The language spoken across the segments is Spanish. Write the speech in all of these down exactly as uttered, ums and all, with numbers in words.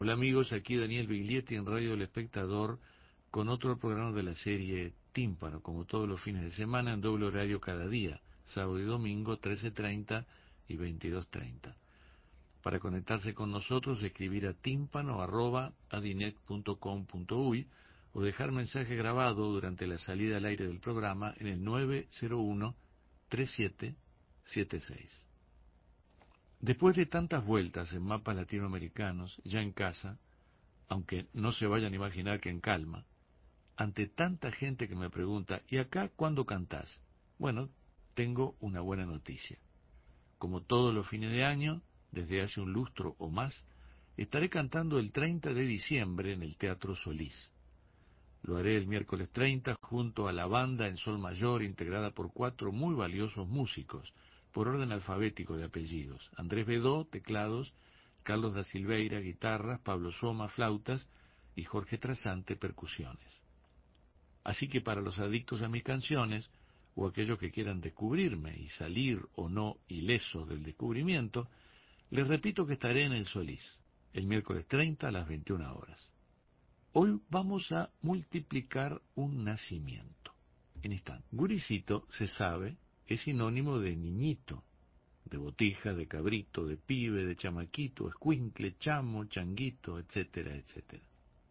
Hola amigos, aquí Daniel Biglietti en Radio El Espectador con otro programa de la serie Tímpano, como todos los fines de semana en doble horario cada día, sábado y domingo trece treinta y veintidós treinta. Para conectarse con nosotros, escribir a tímpano arroba adinet punto com punto uy o dejar mensaje grabado durante la salida al aire del programa en el nueve cero uno tres siete siete seis. Después de tantas vueltas en mapas latinoamericanos, ya en casa, aunque no se vayan a imaginar que en calma, ante tanta gente que me pregunta, ¿y acá cuándo cantás? Bueno, tengo una buena noticia. Como todos los fines de año, desde hace un lustro o más, estaré cantando el treinta de diciembre en el Teatro Solís. Lo haré el miércoles treinta junto a la banda en sol mayor integrada por cuatro muy valiosos músicos, por orden alfabético de apellidos: Andrés Bedó, teclados; Carlos da Silveira, guitarras; Pablo Soma, flautas; y Jorge Trasante, percusiones. Así que para los adictos a mis canciones, o aquellos que quieran descubrirme y salir o no ilesos del descubrimiento, les repito que estaré en el Solís, el miércoles treinta a las veintiuna horas. Hoy vamos a multiplicar un nacimiento. En instante. Guricito, se sabe, es sinónimo de niñito, de botija, de cabrito, de pibe, de chamaquito, escuincle, chamo, changuito, etcétera, etcétera.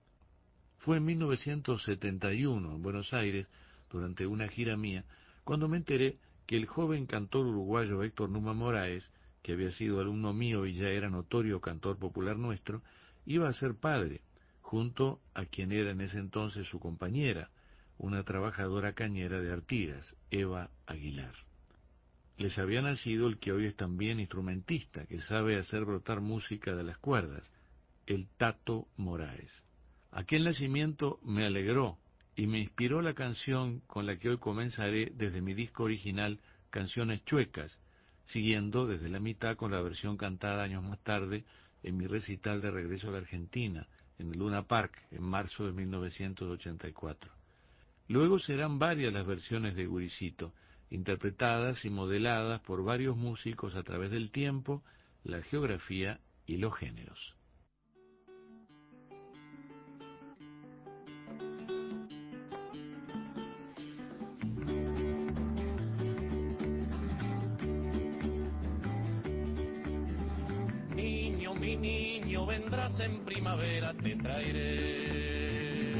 Fue en mil novecientos setenta y uno, en Buenos Aires, durante una gira mía, cuando me enteré que el joven cantor uruguayo Héctor Numa Moraes, que había sido alumno mío y ya era notorio cantor popular nuestro, iba a ser padre, junto a quien era en ese entonces su compañera, una trabajadora cañera de Artigas, Eva Aguilar. Les había nacido el que hoy es también instrumentista, que sabe hacer brotar música de las cuerdas, el Tato Moraes. Aquel nacimiento me alegró y me inspiró la canción con la que hoy comenzaré desde mi disco original, Canciones Chuecas, siguiendo desde la mitad con la versión cantada años más tarde en mi recital de regreso a la Argentina, en el Luna Park, en marzo de mil novecientos ochenta y cuatro. Luego serán varias las versiones de Guricito, interpretadas y modeladas por varios músicos a través del tiempo, la geografía y los géneros. Niño, mi niño, vendrás en primavera, te traeré.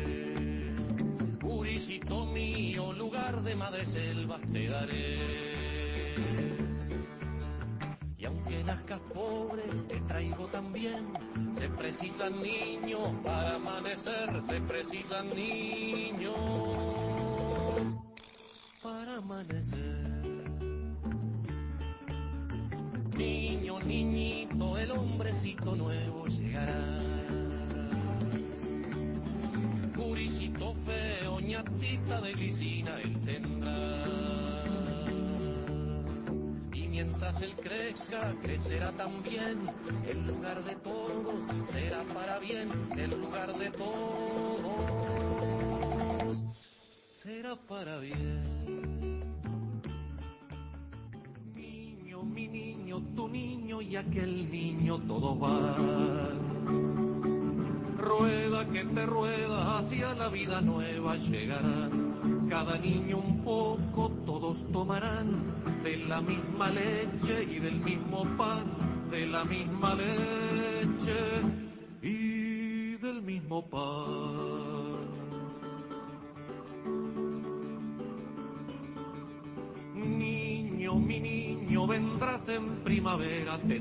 Guricito mío, lugar de madreselvas te daré. Y aunque nazcas pobre, te traigo también. Se precisan niños para amanecer, se precisan niños para amanecer. Niño, niñito, el hombrecito nuevo llegará. Guricito feo, ñatita de glicina él tendrá. Y mientras él crezca, crecerá también. El lugar de todos será para bien. El lugar de todos será para bien. Mi niño, tu niño y aquel niño, todos van. Rueda que te rueda hacia la vida nueva llegarán. Cada niño un poco, todos tomarán de la misma leche y del mismo pan, de la misma leche y del mismo pan. Niño, mi niño, vendrás en primavera, te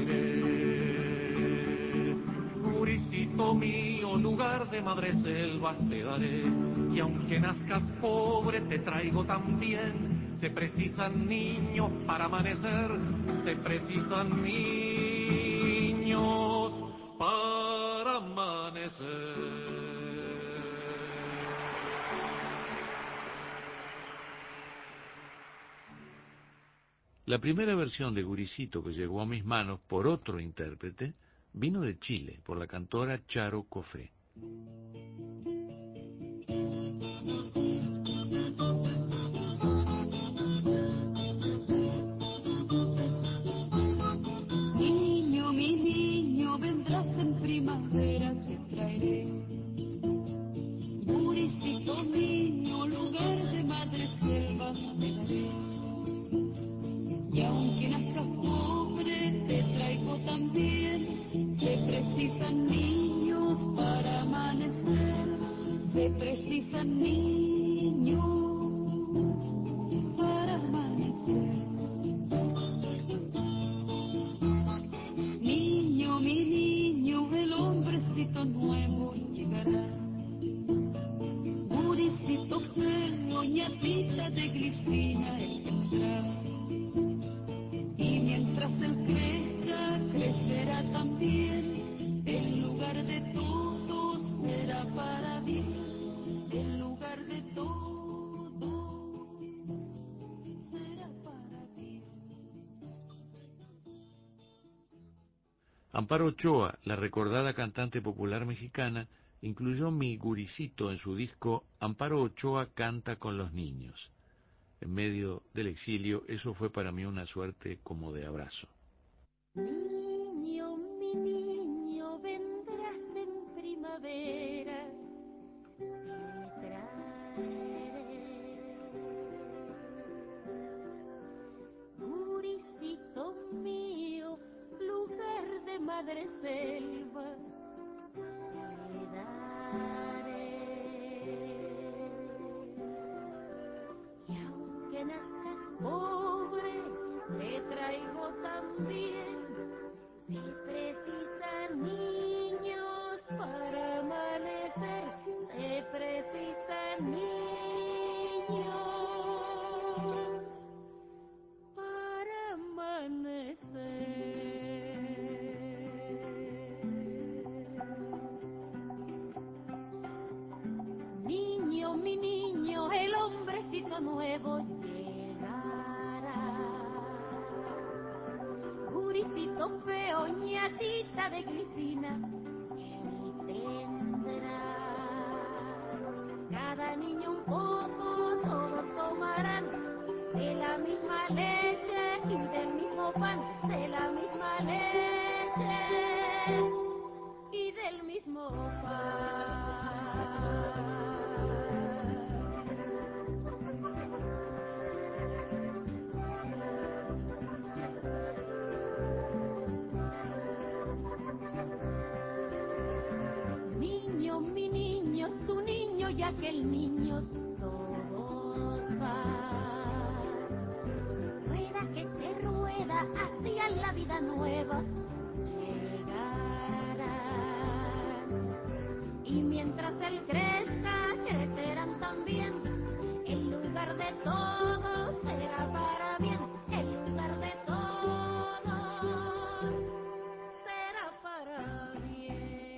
traeré. Guricito mío, lugar de madreselvas te daré. Y aunque nazcas pobre, te traigo también. Se precisan niños para amanecer, se precisan niños para amanecer. La primera versión de Guricito que llegó a mis manos por otro intérprete vino de Chile, por la cantora Charo Cofré. Niño, mi niño, vendrás en primavera. primavera te traeré. Gurisito niño, lugar de madre selva te daré. Y aunque nazcas pobre, te traigo también. Se precisan niños para amanecer. Se precisan niños para amanecer. Niño, mi niño, el hombrecito nuevo llegará. Gurisito feo, ñatita de glicina él tendrá. Y mientras él crezca, crecerá también. El lugar de todos será para bien. El lugar de todos será para bien. Amparo Ochoa, la recordada cantante popular mexicana, incluyó Mi Gurisito en su disco Amparo Ochoa canta con los niños. En medio del exilio, eso fue para mí una suerte como de abrazo. Niño, mi niño, vendrás en primavera, te traeré. Gurisito mío, lugar de madre selva, te daré. Y aunque nazcas pobre, te traigo también. Si precisan niños para amanecer, se precisan niños para amanecer. Niño, mi niño, el hombrecito nuevo llegará. Gurisito feo, ñatita de glicina, él tendrá. Cada niño un poco, todos tomarán de la misma leche y del mismo pan, de la misma leche y del mismo pan. Niño, mi niño, tu niño y aquel niño, todos van. Rueda que te rueda hacia la vida nueva, llegarán. Y mientras él crezca, crecerán también. El lugar de todos será para bien. El lugar de todos será para bien.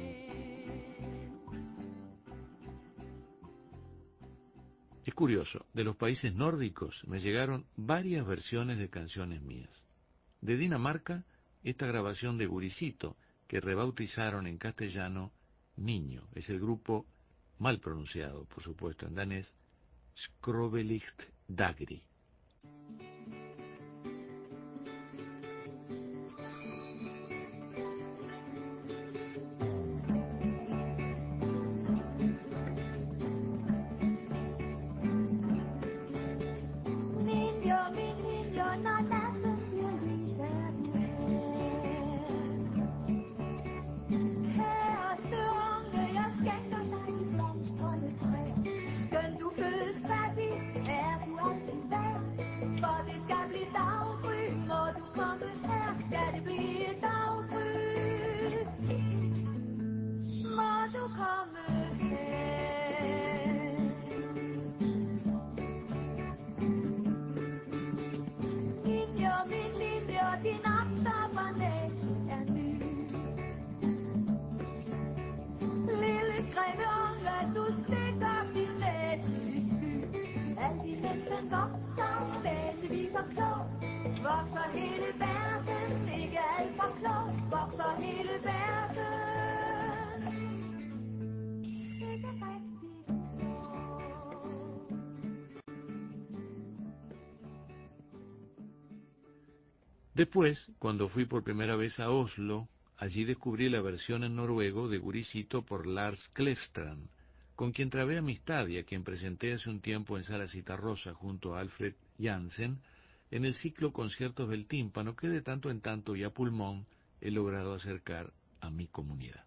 Es curioso, de los países nórdicos me llegaron varias versiones de canciones mías. De Dinamarca, esta grabación de Gurisito, que rebautizaron en castellano Niño, es el grupo, mal pronunciado por supuesto en danés, Skrovelicht Dagri. Niño, mi niño, no naces ni lyser du Herreste unge, jeg skænker dig de blomstrende træer. Skøn du fødes fattig, er du altid værd. For det skal blive daggry, må du komme her. Skal det blive daggry, må du komme her. Niño, min niño, din opstopperlæse er ny. Lille greve unge, du stikker din næse i sky. Alt i næsten vokser, læsevis og klog. Vokser hele verden, ikke alt for klog. Vokser hele verden, ikke rigtig klog. Después, cuando fui por primera vez a Oslo, Allí descubrí la versión en noruego de Gurisito por Lars Klefstrand, con quien trabé amistad y a quien presenté hace un tiempo en Sala Citarrosa junto a Alfred Jansen en el ciclo Conciertos del Tímpano que de tanto en tanto y a pulmón he logrado acercar a mi comunidad.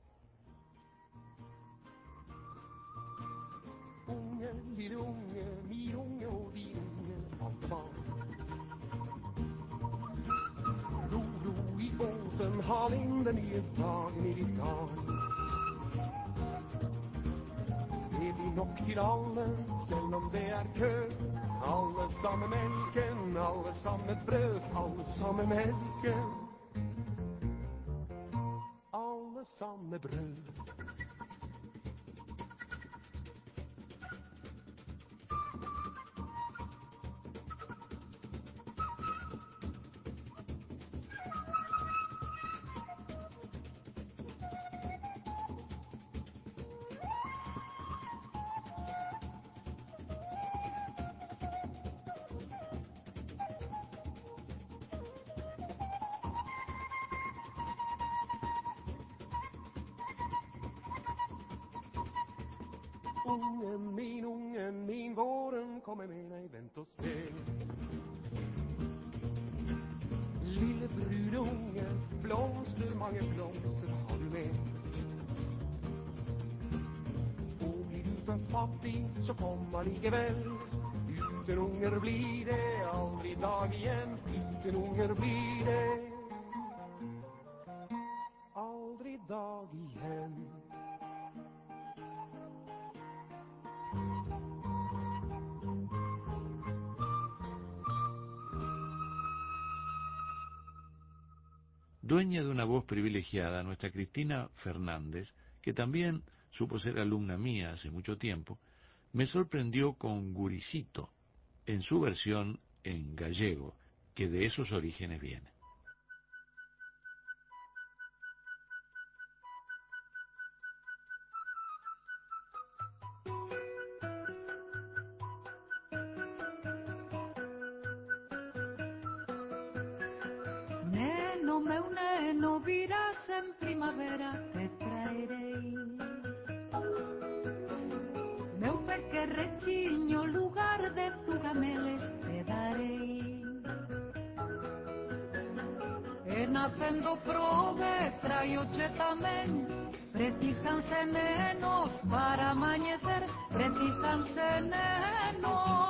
Unge, lille unge, min unge og din unge, alt barn. Ro, ro i båten, hal in den nye dagen i ditt garn. Det blir nok til alle, selv om det er kø. Alle samme melken, alle samme brød, alle samme melken. Alle samme brød. Ungen min, ungen min, våren kommer med mig, vent och se. Lille brune unge, blomster, mange blomster har du med. Och blir du för fattig så kom allikevel. Uten unger blir det aldrig dag igen. Uten unger blir det aldrig dag igen. Dueña de una voz privilegiada, nuestra Cristina Fernández, que también supo ser alumna mía hace mucho tiempo, me sorprendió con Gurisito, en su versión en gallego, que de esos orígenes viene. Neno meu neno, virás en primavera, te traerei meu pequerrechiño, lugar de zugameles te darei. E nacendo prove traioche tamén, precisanse nenos para amañecer, precisanse nenos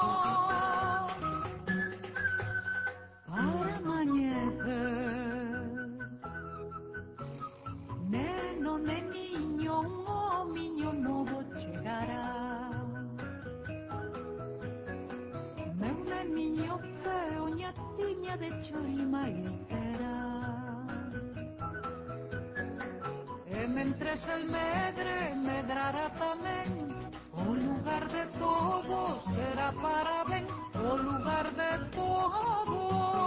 para amañecer. Neno, neniño, un homiño novo chegará. Meu neniño feo, ñatiña de chorima entera. E mentres el medre medrará tamén, o lugar de todo será para ben, o lugar de todo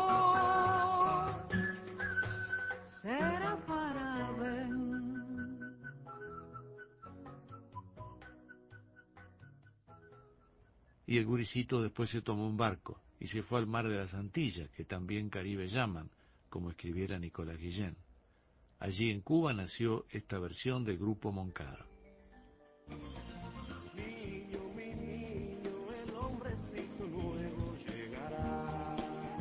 será para ben. Y el Gurisito después se tomó un barco y se fue al mar de las Antillas, que también Caribe llaman, como escribiera Nicolás Guillén. Allí en Cuba nació esta versión del grupo Moncada. Niño, mi niño, el hombrecito nuevo llegará.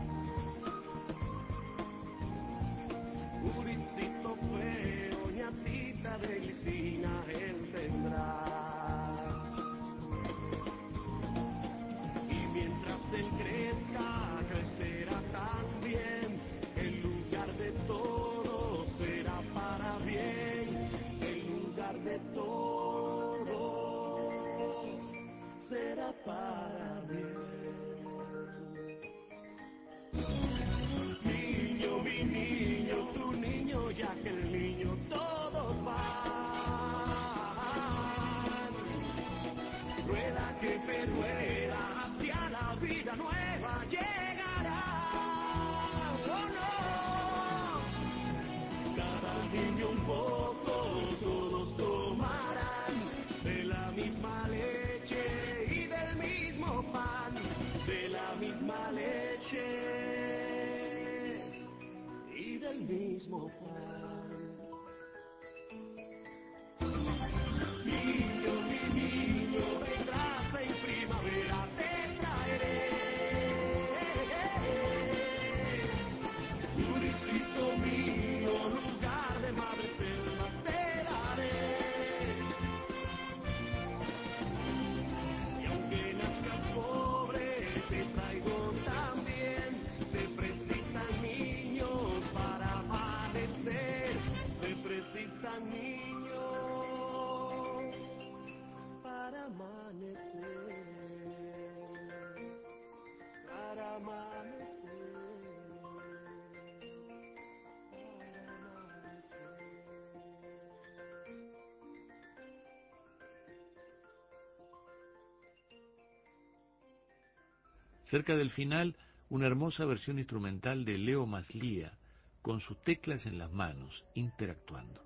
Gurisito feo, ñatita de glicina él tendrá. Y mientras él crezca, crecerá también. El lugar de todos será para bien. El lugar de todos será para bien. Niño, mi niño, tu niño, ya que el niño todos van. Rueda que te rueda, hacia la vida nueva llegará. Oh no, cada niño un poco, todos tomarán. Cerca del final, una hermosa versión instrumental de Leo Maslía, con sus teclas en las manos, interactuando.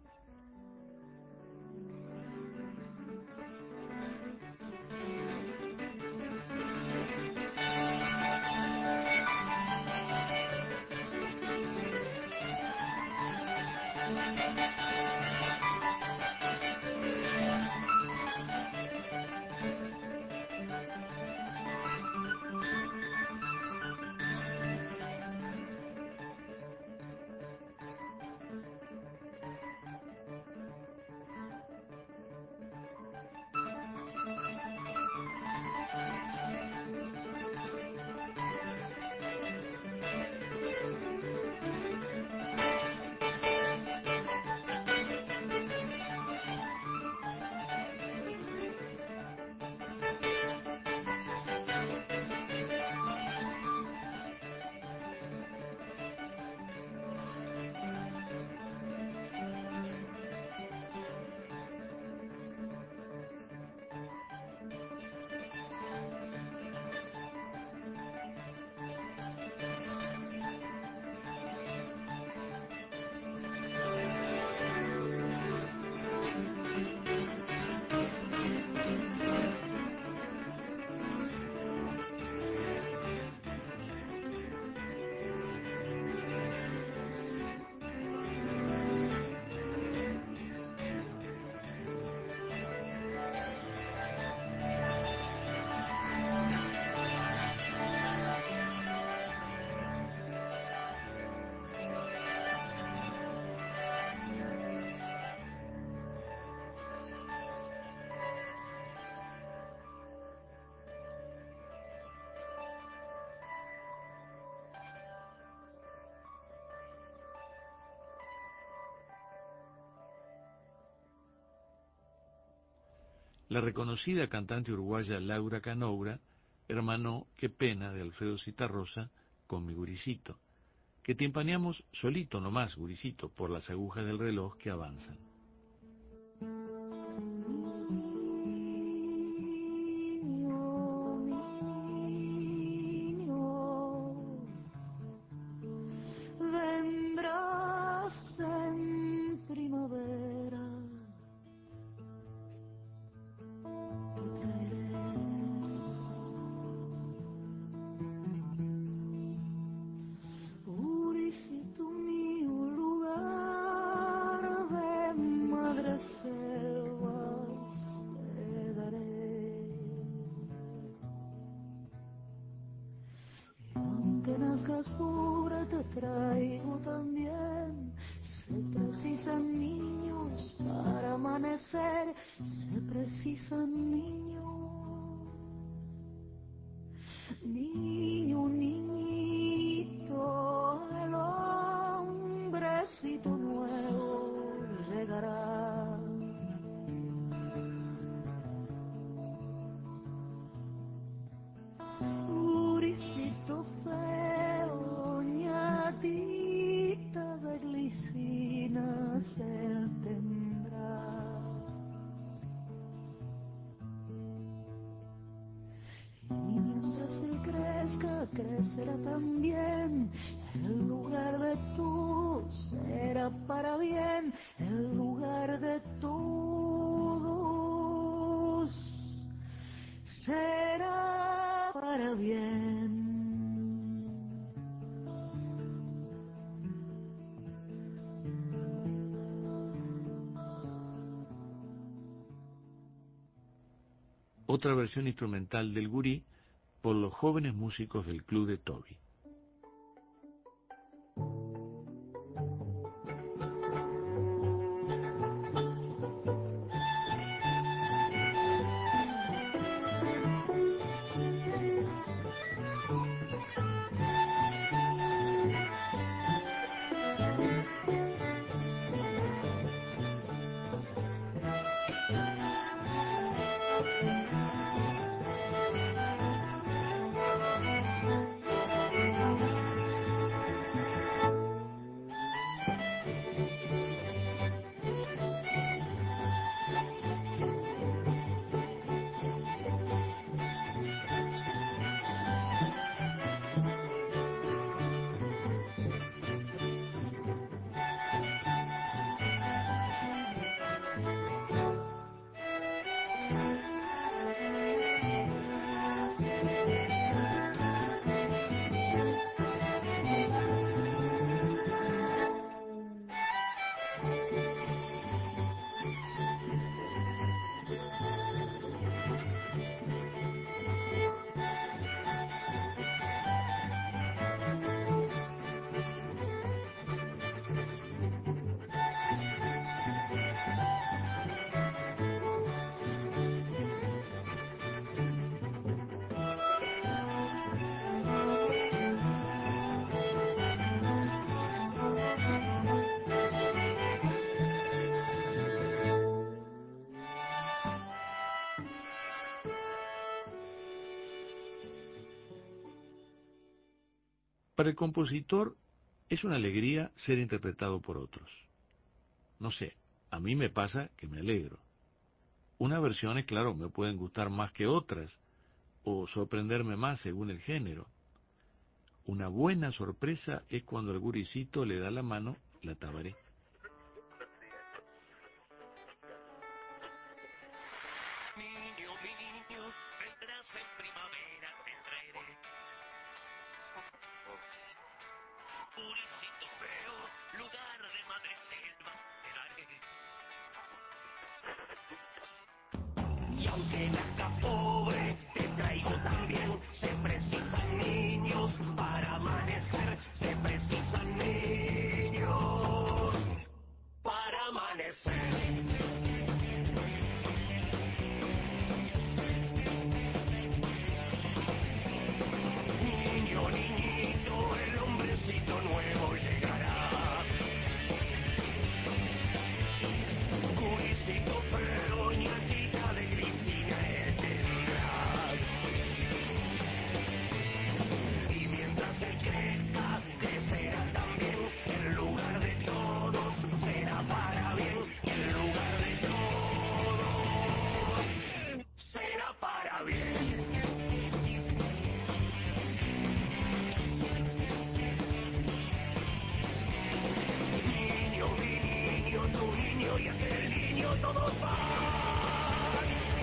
La reconocida cantante uruguaya Laura Canoura hermanó Qué pena de Alfredo Zitarrosa con Mi Guricito, que timpaneamos solito nomás, Guricito, por las agujas del reloj que avanzan. Crecerá también el lugar de tú, será para bien el lugar de todos, será para bien. Otra versión instrumental del gurí por los jóvenes músicos del Club de Toby. Para el compositor es una alegría ser interpretado por otros. No sé, a mí me pasa que me alegro. Unas versiones, claro, me pueden gustar más que otras, o sorprenderme más según el género. Una buena sorpresa es cuando el gurisito le da la mano la Tabaré. Niño, mi niño, vendrás en primavera, te traeré. Gurisito feo, lugar de madreselvas, te daré. Y aunque nazca pobre, te traigo también. Se precisan niños para amanecer. Se precisan niños para amanecer. Niño, niñito, el hombrecito nuevo llegará. Gurisito feo, ñatita de grisina él tendrá. Y mientras él crezca, crecerá también. En lugar de todos, será para bien. En lugar de todos, será para bien. Niño, mi niño, tu niño y aquel niño, todos van.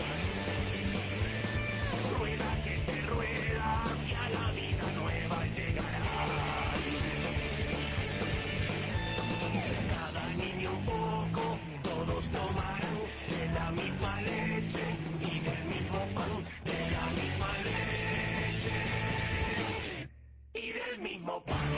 Rueda que te rueda, hacia la vida nueva llegarán. Cada niño un poco, todos tomarán de la misma leche y del mismo pan, de la misma leche y del mismo pan.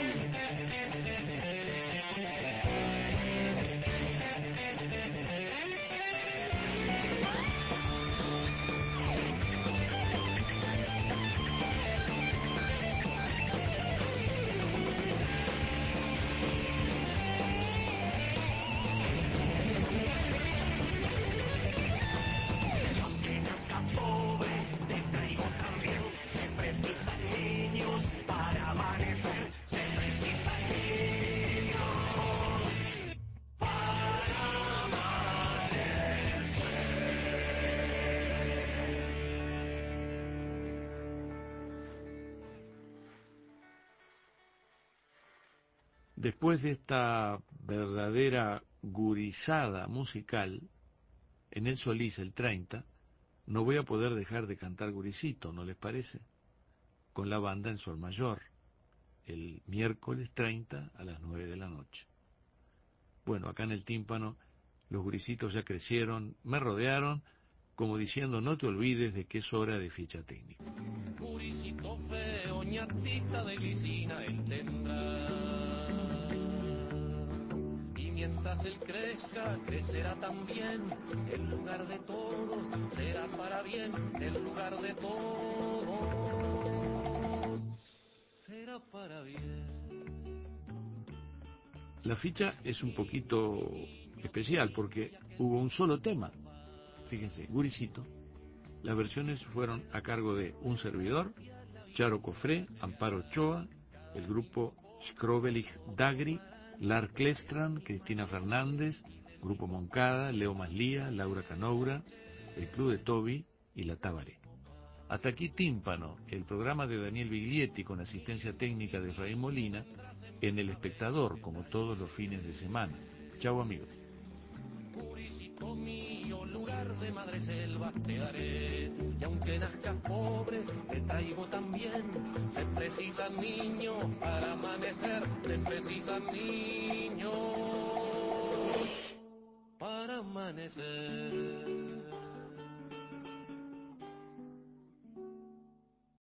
Aunque nazca pobre, te traigo también. Se precisan niños para amanecer. Se precisan niños para amanecer. Después de esta verdadera gurizada musical, en el Solís el treinta, no voy a poder dejar de cantar gurisito, ¿no les parece? Con la banda en sol mayor, el miércoles treinta a las nueve de la noche. Bueno, acá en el tímpano, los gurisitos ya crecieron, me rodearon, como diciendo, no te olvides de que es hora de ficha técnica. Gurisito feo, ñatita de grisina él tendrá. Y mientras él crezca, crecerá también. En lugar de todos, será para bien. En lugar de todos, será para bien. La ficha es un poquito especial porque hubo un solo tema. Fíjense, gurisito. Las versiones fueron a cargo de un servidor, Charo Cofré, Amparo Ochoa, el grupo Skrobelich Dagri, Lar Klefstrand, Cristina Fernández, Grupo Moncada, Leo Maslía, Laura Canoura, el Club de Toby y la Tabaré. Hasta aquí Tímpano, el programa de Daniel Biglietti con asistencia técnica de Efraín Molina, en El Espectador, como todos los fines de semana. Chau amigos. Gurisito mío, lugar de madreselva te daré. Y aunque nazcas pobre, te traigo también. Se precisan niños para amanecer. Se precisan niños para amanecer.